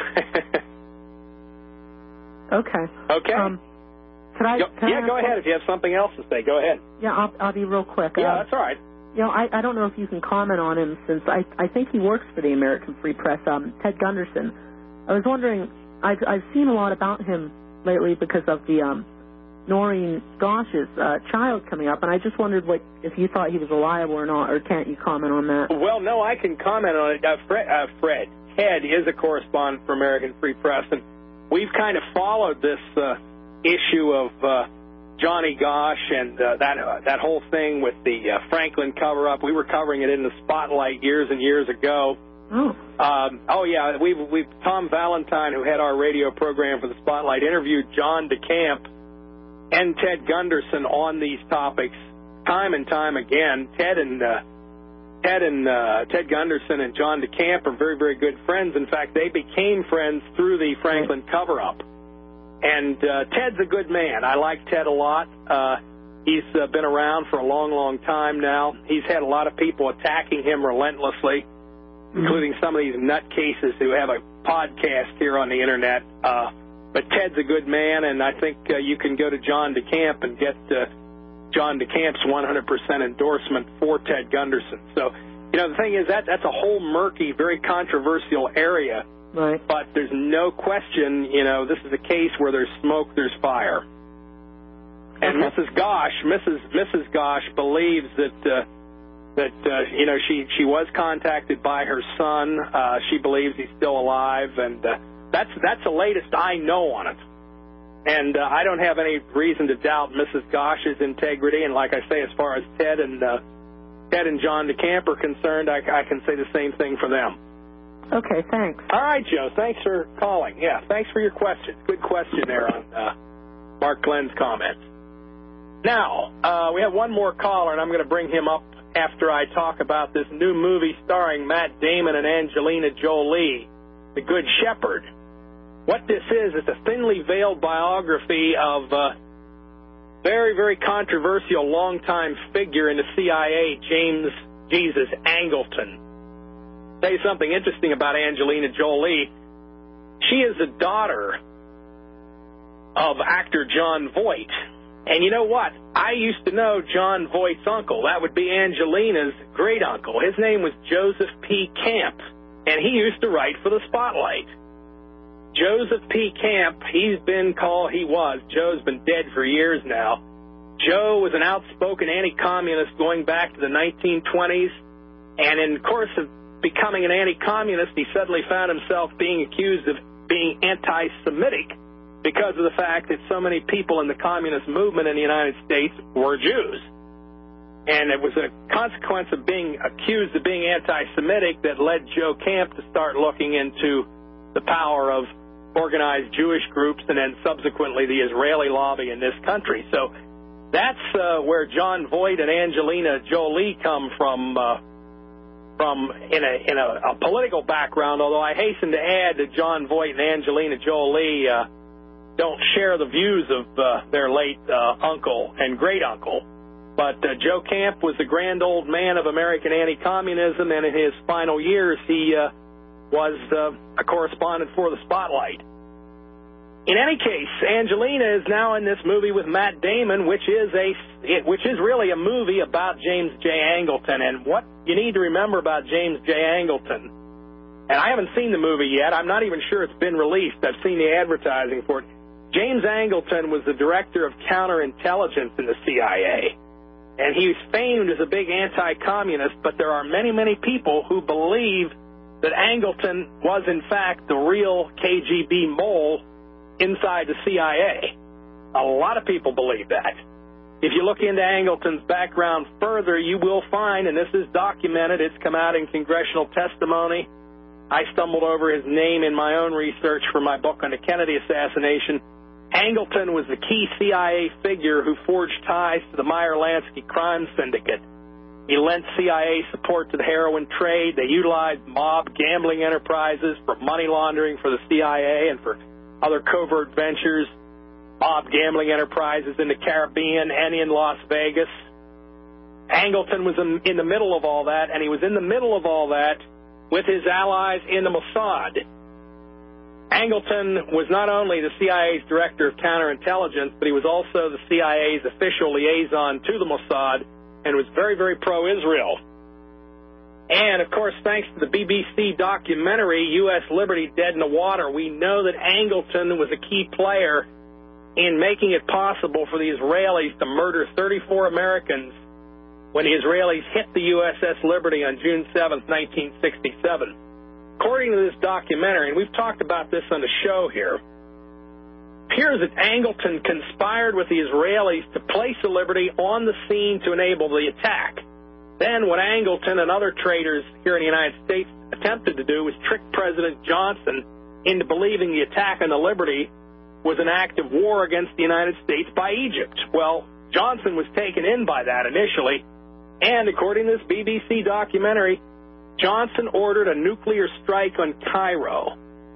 Okay. Okay. Um, could I, go, can yeah, I go ahead. If you have something else to say, go ahead. Yeah, I'll, I'll be real quick. Yeah, uh, that's all right. you know, I, I don't know if you can comment on him since I, I think he works for the American Free Press, um, Ted Gunderson. I was wondering, I've, I've seen a lot about him lately because of the um, Noreen Gosh's uh, child coming up, and I just wondered what if you thought he was reliable or not, or can't you comment on that? Well, no, I can comment on it. Uh, Fred, uh, Fred, Ted is a correspondent for American Free Press, and we've kind of followed this uh, issue of uh, Johnny Gosh and uh, that uh, that whole thing with the uh, Franklin cover-up. We were covering it in the Spotlight years and years ago. Oh. Um, oh, yeah, we've, we've, Tom Valentine, who had our radio program for the Spotlight, interviewed John DeCamp and Ted Gunderson on these topics time and time again. Ted and uh, Ted and uh, Ted Gunderson and John DeCamp are very, very good friends. In fact, they became friends through the Franklin cover-up. And uh, Ted's a good man. I like Ted a lot. Uh, he's uh, been around for a long, long time now. He's had a lot of people attacking him relentlessly, mm-hmm. including some of these nutcases who have a podcast here on the Internet. Uh, but Ted's a good man, and I think uh, you can go to John DeCamp and get uh, John DeCamp's one hundred percent endorsement for Ted Gunderson. So, you know, the thing is that that's a whole murky, very controversial area. Right. But there's no question, you know, this is a case where there's smoke, there's fire. And Okay. Missus Gosh, Missus Missus Gosh believes that uh, that uh, you know she she was contacted by her son. Uh, she believes he's still alive, and uh, that's that's the latest I know on it. And uh, I don't have any reason to doubt Missus Gosh's integrity. And like I say, as far as Ted and uh, Ted and John DeCamp are concerned, I, I can say the same thing for them. Okay, thanks. All right, Joe. Thanks for calling. Yeah, thanks for your question. Good question there on uh, Mark Glenn's comments. Now, uh, we have one more caller, and I'm going to bring him up after I talk about this new movie starring Matt Damon and Angelina Jolie, The Good Shepherd. What this is, it's a thinly veiled biography of a very, very controversial longtime figure in the C I A, James Jesus Angleton. Tell you something interesting about Angelina Jolie. She is the daughter of actor John Voight. And you know what? I used to know John Voight's uncle. That would be Angelina's great uncle. His name was Joseph P. Camp, and he used to write for the Spotlight. Joseph P. Camp, he's been called, he was, Joe's been dead for years now. Joe was an outspoken anti-communist going back to the nineteen twenties, and in the course of becoming an anti-communist, he suddenly found himself being accused of being anti-Semitic because of the fact that so many people in the communist movement in the United States were Jews. And it was a consequence of being accused of being anti-Semitic that led Joe Camp to start looking into the power of organized Jewish groups and then subsequently the Israeli lobby in this country. So that's uh, where John Voight and Angelina Jolie come from, uh, from in a in a, a political background, although I hasten to add that John Voight and Angelina Jolie uh, don't share the views of uh, their late uh, uncle and great-uncle. But uh, Joe Camp was the grand old man of American anti-communism, and in his final years he uh, was uh, a correspondent for the Spotlight. In any case, Angelina is now in this movie with Matt Damon, which is a it, which is really a movie about James J. Angleton. And what you need to remember about James J. Angleton, and I haven't seen the movie yet. I'm not even sure it's been released. I've seen the advertising for it. James Angleton was the director of counterintelligence in the C I A, and he's famed as a big anti-communist, but there are many, many people who believe that Angleton was, in fact, the real K G B mole inside the C I A. A lot of people believe that. If you look into Angleton's background further, you will find, and this is documented, it's come out in congressional testimony. I stumbled over his name in my own research for my book on the Kennedy assassination. Angleton was the key C I A figure who forged ties to the Meyer-Lansky crime syndicate. He lent C I A support to the heroin trade. They utilized mob gambling enterprises for money laundering for the C I A and for other covert ventures, mob gambling enterprises in the Caribbean and in Las Vegas. Angleton was in, in the middle of all that, and he was in the middle of all that with his allies in the Mossad. Angleton was not only the C I A's director of counterintelligence, but he was also the C I A's official liaison to the Mossad and was very, very pro-Israel. And, of course, thanks to the B B C documentary, U S Liberty Dead in the Water, we know that Angleton was a key player in making it possible for the Israelis to murder thirty-four Americans when the Israelis hit the U S S Liberty on June seventh, nineteen sixty-seven. According to this documentary, and we've talked about this on the show here, it appears that Angleton conspired with the Israelis to place the Liberty on the scene to enable the attack. Then what Angleton and other traitors here in the United States attempted to do was trick President Johnson into believing the attack on the Liberty was an act of war against the United States by Egypt. Well, Johnson was taken in by that initially, and according to this B B C documentary, Johnson ordered a nuclear strike on Cairo.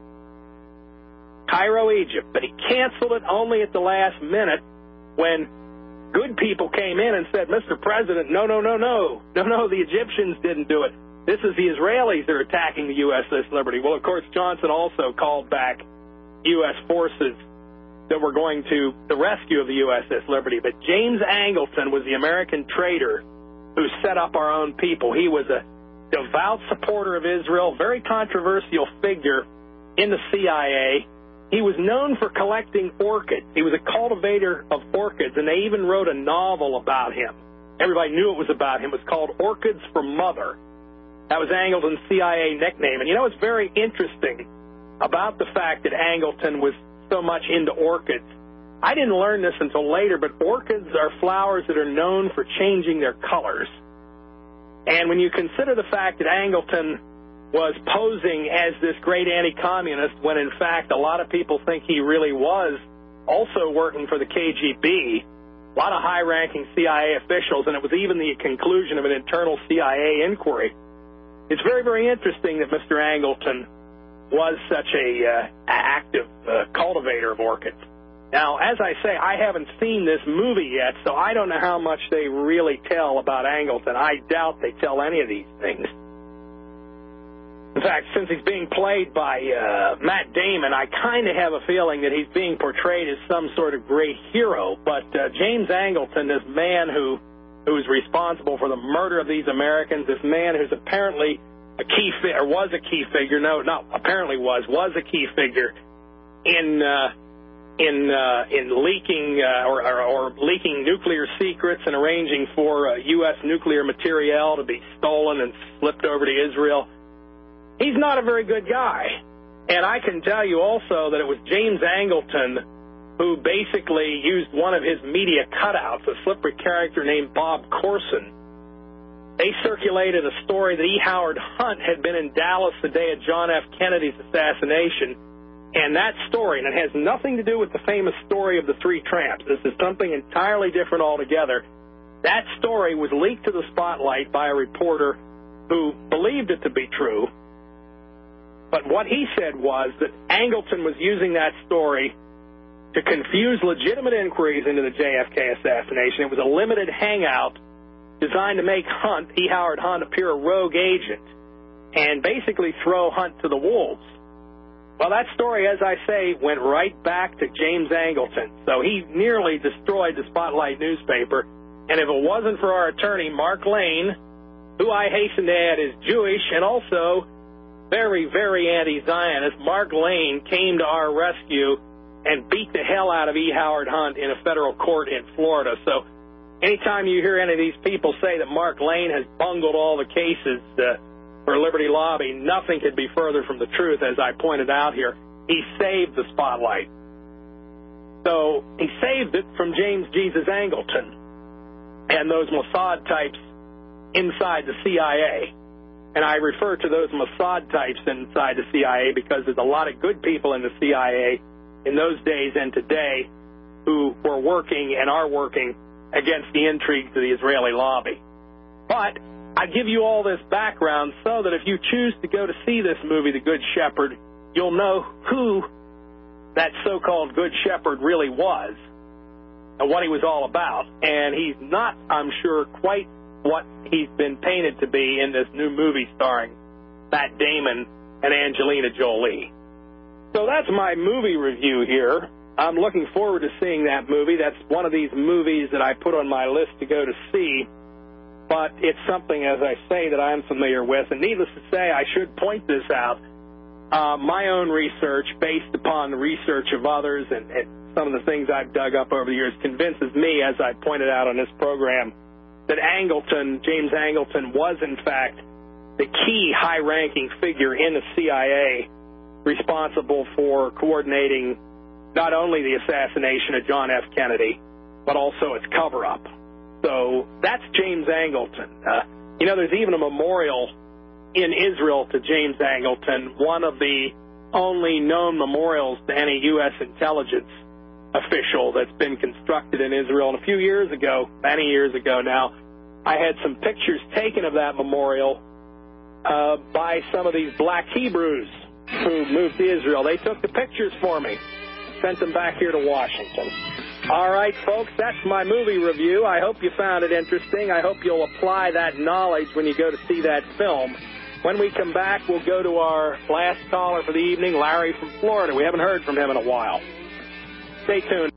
Cairo, Egypt, but he canceled it only at the last minute when good people came in and said, Mister President, no, no, no, no, no, no, the Egyptians didn't do it. This is the Israelis that are attacking the U S S Liberty. Well, of course, Johnson also called back U S forces that were going to the rescue of the U S S Liberty. But James Angleton was the American traitor who set up our own people. He was a devout supporter of Israel, very controversial figure in the C I A. He was known for collecting orchids. He was a cultivator of orchids, and they even wrote a novel about him. Everybody knew it was about him. It was called Orchids for Mother. That was Angleton's C I A nickname. And you know what's very interesting about the fact that Angleton was so much into orchids? I didn't learn this until later, but orchids are flowers that are known for changing their colors. And when you consider the fact that Angleton was posing as this great anti-communist when, in fact, a lot of people think he really was also working for the K G B, a lot of high-ranking C I A officials, and it was even the conclusion of an internal C I A inquiry. It's very, very interesting that Mister Angleton was such a uh, active uh, cultivator of orchids. Now, as I say, I haven't seen this movie yet, so I don't know how much they really tell about Angleton. I doubt they tell any of these things. In fact, since he's being played by uh, Matt Damon, I kind of have a feeling that he's being portrayed as some sort of great hero. But uh, James Angleton, this man who who's responsible for the murder of these Americans, this man who's apparently a key fi- or was a key figure, no, not apparently was, was a key figure in uh, in uh, in leaking uh, or, or, or leaking nuclear secrets and arranging for uh, U S nuclear material to be stolen and slipped over to Israel. He's not a very good guy. And I can tell you also that it was James Angleton who basically used one of his media cutouts, a slippery character named Bob Corson. They circulated a story that E. Howard Hunt had been in Dallas the day of John F. Kennedy's assassination. And that story, and it has nothing to do with the famous story of the three tramps. This is something entirely different altogether. That story was leaked to the spotlight by a reporter who believed it to be true. But what he said was that Angleton was using that story to confuse legitimate inquiries into the J F K assassination. It was a limited hangout designed to make Hunt, E. Howard Hunt, appear a rogue agent and basically throw Hunt to the wolves. Well, that story, as I say, went right back to James Angleton. So he nearly destroyed the Spotlight newspaper. And if it wasn't for our attorney, Mark Lane, who I hasten to add is Jewish and also very, very anti-Zionist, Mark Lane came to our rescue and beat the hell out of E. Howard Hunt in a federal court in Florida. So anytime you hear any of these people say that Mark Lane has bungled all the cases uh, for Liberty Lobby, nothing could be further from the truth, as I pointed out here. He saved the Spotlight. So he saved it from James Jesus Angleton and those Mossad types inside the C I A. And I refer to those Mossad types inside the C I A because there's a lot of good people in the C I A in those days and today who were working and are working against the intrigues of the Israeli lobby. But I give you all this background so that if you choose to go to see this movie, The Good Shepherd, you'll know who that so-called Good Shepherd really was and what he was all about. And he's not, I'm sure, quite what he's been painted to be in this new movie starring Matt Damon and Angelina Jolie. So that's my movie review here. I'm looking forward to seeing that movie. That's one of these movies that I put on my list to go to see. but it's something, as I say, that I'm familiar with. And needless to say, I should point this out. Uh, my own research, based upon the research of others and, and some of the things I've dug up over the years, convinces me, as I pointed out on this program, that Angleton, James Angleton, was in fact the key high-ranking figure in the C I A responsible for coordinating not only the assassination of John F. Kennedy, but also its cover-up. So that's James Angleton. Uh, you know, there's even a memorial in Israel to James Angleton, one of the only known memorials to any U S intelligence official that's been constructed in Israel. And a few years ago, many years ago now, I had some pictures taken of that memorial uh, by some of these black Hebrews who moved to Israel. They took the pictures for me, sent them back here to Washington. All right, folks, that's my movie review. I hope you found it interesting. I hope you'll apply that knowledge when you go to see that film. When we come back, we'll go to our last caller for the evening, Larry from Florida. We haven't heard from him in a while. Stay tuned.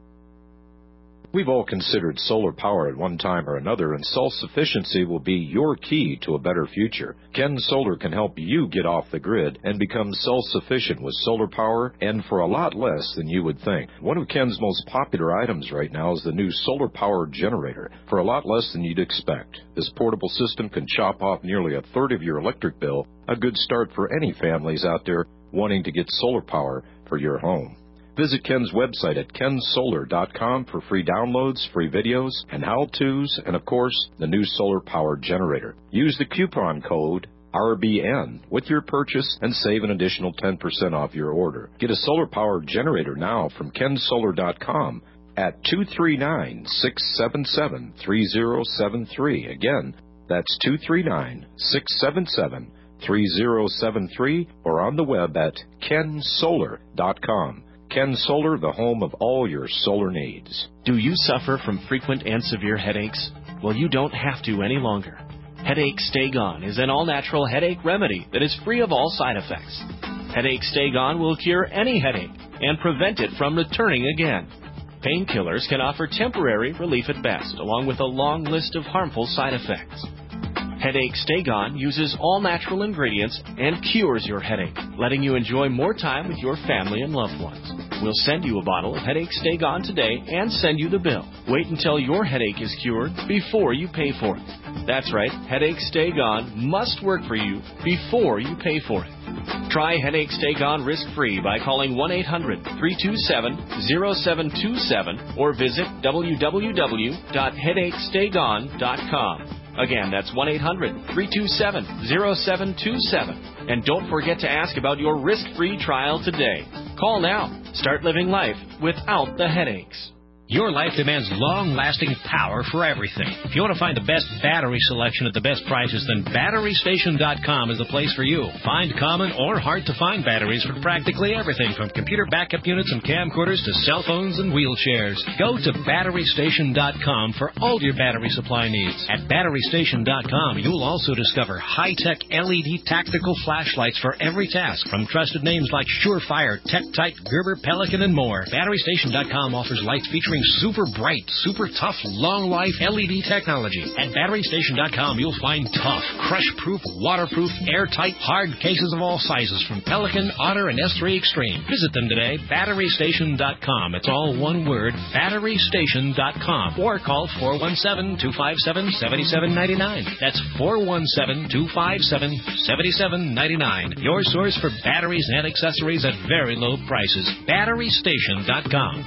We've all considered solar power at one time or another, and self-sufficiency will be your key to a better future. Ken Solar can help you get off the grid and become self-sufficient with solar power, and for a lot less than you would think. One of Ken's most popular items right now is the new solar power generator, for a lot less than you'd expect. This portable system can chop off nearly a third of your electric bill, a good start for any families out there wanting to get solar power for your home. Visit Ken's website at ken solar dot com for free downloads, free videos, and how-tos, and of course, the new solar power generator. Use the coupon code R B N with your purchase and save an additional ten percent off your order. Get a solar power generator now from ken solar dot com at two three nine, six seven seven, three zero seven three. Again, that's two three nine, six seven seven, three zero seven three, or on the web at ken solar dot com. Ken Solar, the home of all your solar needs. Do you suffer from frequent and severe headaches? Well, you don't have to any longer. Headache Stay Gone is an all-natural headache remedy that is free of all side effects. Headache Stay Gone will cure any headache and prevent it from returning again. Painkillers can offer temporary relief at best, along with a long list of harmful side effects. Headache Stay Gone uses all natural ingredients and cures your headache, letting you enjoy more time with your family and loved ones. We'll send you a bottle of Headache Stay Gone today and send you the bill. Wait until your headache is cured before you pay for it. That's right, Headache Stay Gone must work for you before you pay for it. Try Headache Stay Gone risk-free by calling one eight hundred, three two seven, zero seven two seven or visit w w w dot headache stay gone dot com. Again, that's one eight hundred, three two seven, zero seven two seven. And don't forget to ask about your risk-free trial today. Call now. Start living life without the headaches. Your life demands long-lasting power for everything. If you want to find the best battery selection at the best prices, then battery station dot com is the place for you. Find common or hard-to-find batteries for practically everything, from computer backup units and camcorders to cell phones and wheelchairs. Go to battery station dot com for all your battery supply needs. At battery station dot com, you'll also discover high-tech L E D tactical flashlights for every task, from trusted names like Surefire, TechTite, Gerber, Pelican, and more. battery station dot com offers lights featuring super bright, super tough, long-life L E D technology. At battery station dot com, you'll find tough, crush-proof, waterproof, airtight, hard cases of all sizes from Pelican, Otter, and S three Extreme. Visit them today, battery station dot com. It's all one word, battery station dot com. Or call four one seven, two five seven, seven seven nine nine. That's four one seven, two five seven, seven seven nine nine. Your source for batteries and accessories at very low prices. battery station dot com.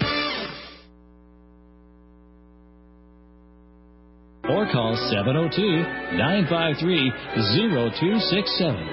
Or call seven oh two, nine five three, oh two six seven.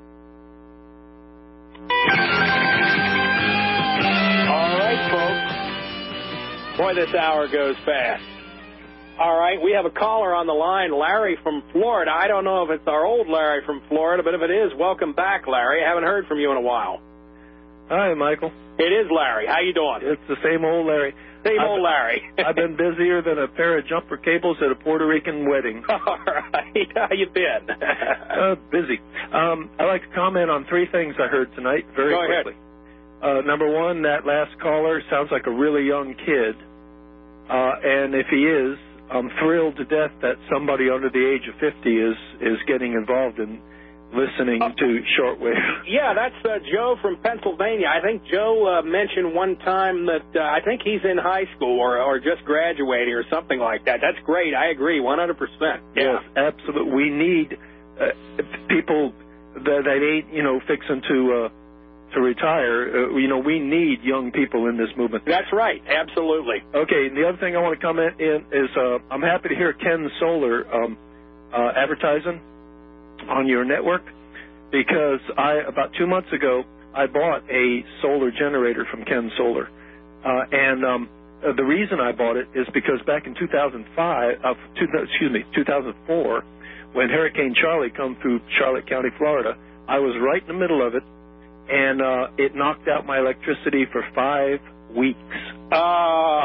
All right, folks. Boy, this hour goes fast. All right, we have a caller on the line, Larry from Florida. I don't know if it's our old Larry from Florida, but if it is, welcome back, Larry. I haven't heard from you in a while. Hi, Michael. It is Larry. How you doing? It's the same old Larry. Same I've, old Larry. I've been busier than a pair of jumper cables at a Puerto Rican wedding. All right. How you been? uh, busy. Um, I'd like to comment on three things I heard tonight very Go quickly. Uh, number one, that last caller sounds like a really young kid. Uh, and if he is, I'm thrilled to death that somebody under the age of fifty is is getting involved in listening uh, to shortwave. Yeah, that's uh, Joe from Pennsylvania. I think Joe uh, mentioned one time that uh, I think he's in high school or, or just graduating or something like that. That's great. I agree, one hundred percent. Yeah. Yes, absolutely. We need uh, people that, that ain't, you know, fixing to uh, to retire. Uh, you know, we need young people in this movement. That's right. Absolutely. Okay, and the other thing I want to comment in is uh, I'm happy to hear Ken Solar um, uh, advertising on your network, because I about two months ago I bought a solar generator from Ken Solar, uh, and um, uh, the reason I bought it is because back in two thousand five, uh, two, excuse me, two thousand four, when Hurricane Charlie come through Charlotte County, Florida, I was right in the middle of it, and uh, it knocked out my electricity for five weeks. Oh,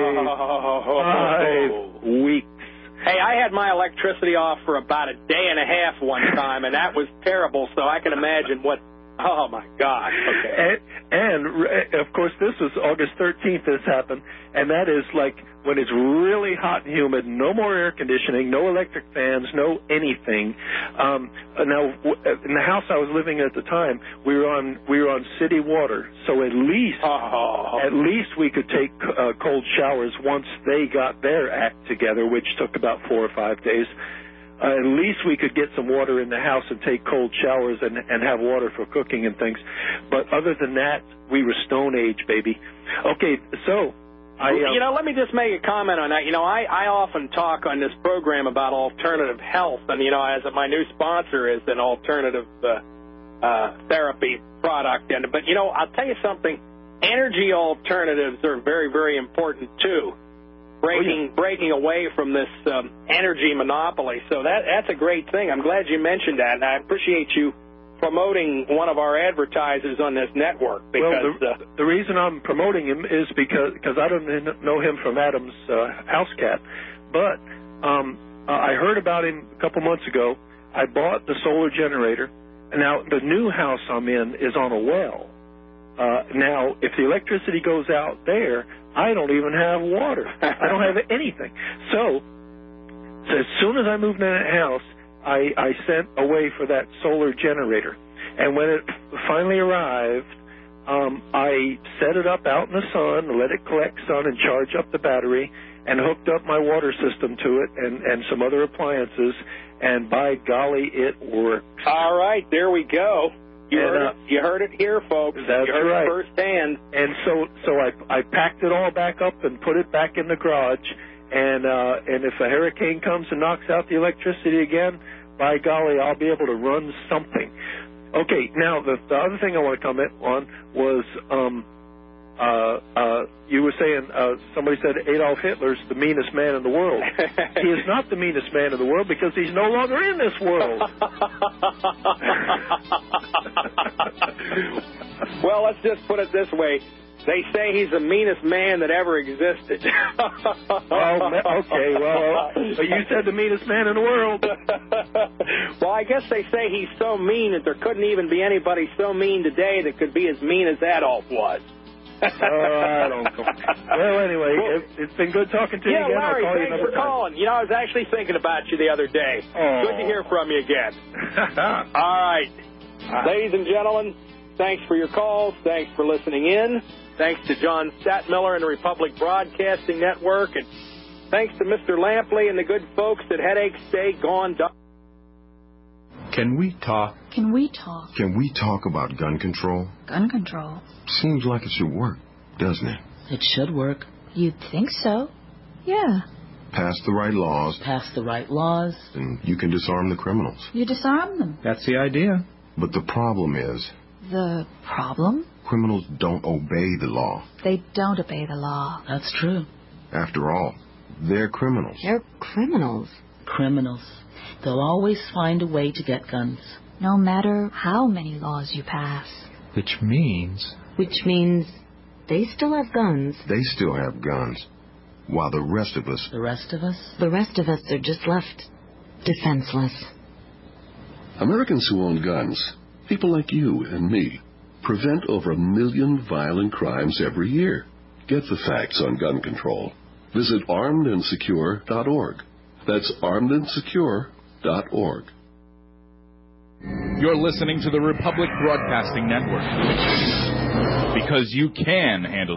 five, five weeks. Hey, I had my electricity off for about a day and a half one time, and that was terrible, so I can imagine what... Oh, my God. Okay. And, and, of course, this was August thirteenth this happened, and that is like when it's really hot and humid, no more air conditioning, no electric fans, no anything. Um, now, in the house I was living in at the time, we were on we were on city water, so at least oh. at least we could take uh, cold showers once they got their act together, which took about four or five days. Uh, at least we could get some water in the house and take cold showers and, and have water for cooking and things. But other than that, we were Stone Age, baby. Okay, so... I, uh, you know, let me just make a comment on that. You know, I, I often talk on this program about alternative health, and, you know, as my new sponsor is an alternative uh, uh, therapy product. And But, you know, I'll tell you something. Energy alternatives are very, very important, too. Breaking, oh, yeah. breaking away from this um, energy monopoly. So that that's a great thing. I'm glad you mentioned that, and I appreciate you promoting one of our advertisers on this network. Because, well, the, uh, the reason I'm promoting him is because cause I don't know him from Adam's uh, house cat, but um, uh, I heard about him a couple months ago. I bought the solar generator, and now the new house I'm in is on a well. Uh, now, if the electricity goes out there, I don't even have water. I don't have anything. So, so as soon as I moved in that house, I, I sent away for that solar generator. And when it finally arrived, um, I set it up out in the sun, let it collect sun and charge up the battery, and hooked up my water system to it and, and some other appliances, and by golly, it works. All right, there we go. You, and, heard uh, it, you heard it here, folks. That's you heard right. it firsthand. And so so I, I packed it all back up and put it back in the garage. And uh, and if a hurricane comes and knocks out the electricity again, by golly, I'll be able to run something. Okay, now the, the other thing I want to comment on was um, uh, uh, you were saying, uh, somebody said Adolf Hitler's the meanest man in the world. He is not the meanest man in the world because he's no longer in this world. Well, let's just put it this way. They say he's the meanest man that ever existed. Oh, okay, well, but you said the meanest man in the world. Well, I guess they say he's so mean that there couldn't even be anybody so mean today that could be as mean as Adolf was. Oh, I don't know. Well, anyway, well, it, it's been good talking to yeah, you again. Larry, I'll call thanks you for time. calling. You know, I was actually thinking about you the other day. Oh. Good to hear from you again. All right. Uh, Ladies and gentlemen, thanks for your calls. Thanks for listening in. Thanks to John Statmiller and the Republic Broadcasting Network. And thanks to Mister Lampley and the good folks at Headache Stay Gone. Can we talk? Can we talk? Can we talk about gun control? Gun control? Seems like it should work, doesn't it? It should work. You'd think so. Yeah. Pass the right laws. Pass the right laws. And you can disarm the criminals. You disarm them. That's the idea. But the problem is... The problem? Criminals don't obey the law. They don't obey the law. That's true. After all, they're criminals. They're criminals. Criminals. They'll always find a way to get guns. No matter how many laws you pass. Which means... Which means they still have guns. They still have guns. While the rest of us... The rest of us? The rest of us are just left defenseless. Americans who own guns, people like you and me, prevent over a million violent crimes every year. Get the facts on gun control. Visit armed and secure dot org. That's armed and secure dot org. You're listening to the Republic Broadcasting Network. Because you can handle